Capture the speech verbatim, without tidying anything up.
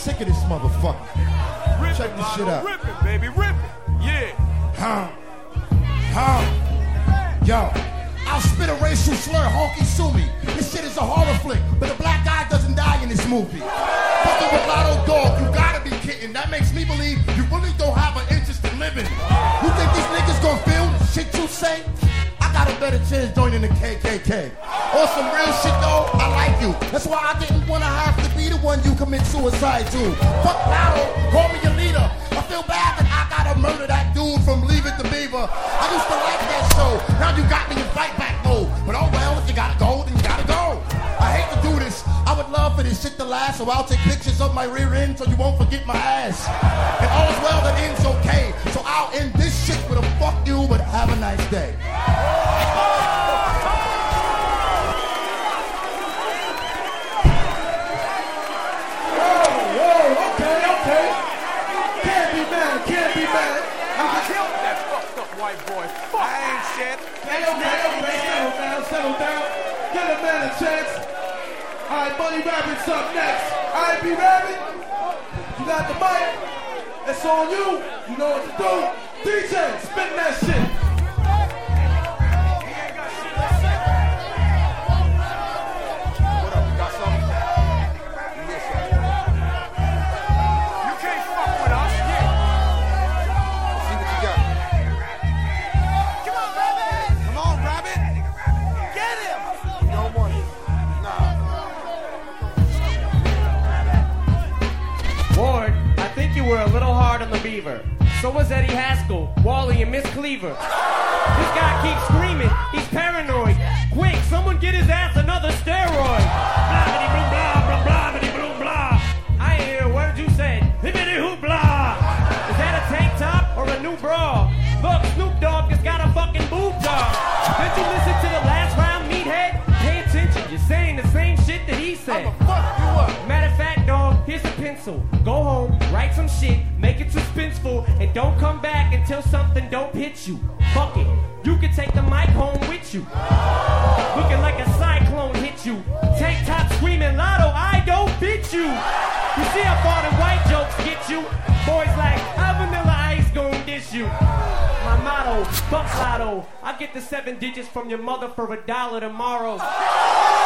sick of this motherfucker. Rip Check it, this shit Lotto. out. Rip it, baby, rip it. Yeah. Huh? Huh? Yo, I'll spit a racial slur, honky sue me. This shit is a horror flick, but a black guy doesn't die in this movie. Fucking with Lotto Dog, you gotta be kidding. That makes me believe you really don't have an interest in living. You think these niggas gonna feel the shit you say? I got a better chance joining the K K K. On some real shit though, I like you. That's why I didn't wanna have to be the one you commit suicide to. Fuck Lotto, call me your leader. I feel bad that I gotta murder that dude from Leave It to Beaver. I used to like that show. Now you got me in fight back mode. But oh well, if you gotta go, then you gotta go. I hate to do this. I would love for this shit to last, so I'll take pictures of my rear end so you won't forget my ass. And all's well that ends okay. So I'll end this shit with a fuck you, but have a nice day. Can't be mad. I killed that fucked up white boy. Fuck. I ain't shit. Hey, okay, okay, settle down, settle down. Give a man a chance. All right, Bunny Rabbit's up next. All right, B Rabbit, you got the mic. It's on you. You know what to do. D J, spin that shit. Were a little hard on the Beaver. So was Eddie Haskell, Wally, and Miss Cleaver. This guy keeps screaming, he's paranoid. Quick, someone get his ass another steroid. Blah blah blah blah blah blah blah. I ain't hear a word you said. Hibbity hoop blah. Is that a tank top or a new bra? Look, Snoop Dogg has got a fucking boob job. Did you listen to the last round, meathead? Pay attention, you're saying the same shit that he said. I'ma fuck you up. Matter of fact, dog, here's a pencil. Go home, write some shit, make it suspenseful, and don't come back until something don't hit you. Fuck it, you can take the mic home with you. Looking like a cyclone hit you. Tank top screaming, Lotto, I don't fit you. You see how far the white jokes get you? Boys like, how Vanilla Ice gon' dish you? My motto, fuck Lotto. I get the seven digits from your mother for a dollar tomorrow.